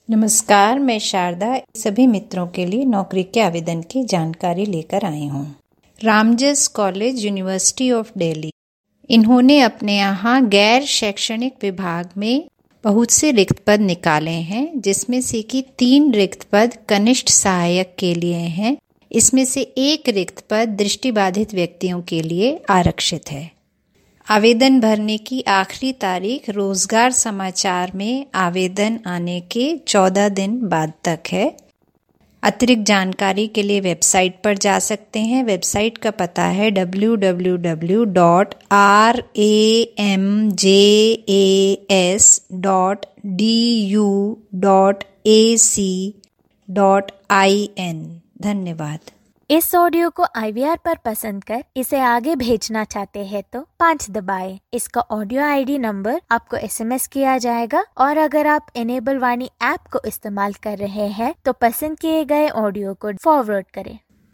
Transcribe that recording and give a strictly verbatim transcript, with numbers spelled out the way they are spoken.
नमस्कार, मैं शारदा सभी मित्रों के लिए नौकरी के आवेदन की जानकारी लेकर आई हूँ। Ramjas College, University of Delhi, इन्होंने अपने यहाँ गैर शैक्षणिक विभाग में बहुत से रिक्त पद निकाले हैं, जिसमें से कि तीन रिक्त पद कनिष्ठ सहायक के लिए हैं। इसमें से एक रिक्त पद दृष्टिबाधित व्यक्तियों के लिए आरक्षित है। आवेदन भरने की आखिरी तारीख रोजगार समाचार में आवेदन आने के चौदह दिन बाद तक है। अतिरिक्त जानकारी के लिए वेबसाइट पर जा सकते हैं। वेबसाइट का पता है W W W dot R A M J A S dot D U dot A C dot I N. धन्यवाद। इस ऑडियो को आई वी आर पर पसंद कर इसे आगे भेजना चाहते हैं तो पाँच दबाएं। इसका ऑडियो आई डी नंबर आपको एस एम एस किया जाएगा और अगर आप इनेबल वाणी ऐप को इस्तेमाल कर रहे हैं तो पसंद किए गए ऑडियो को फॉरवर्ड करें।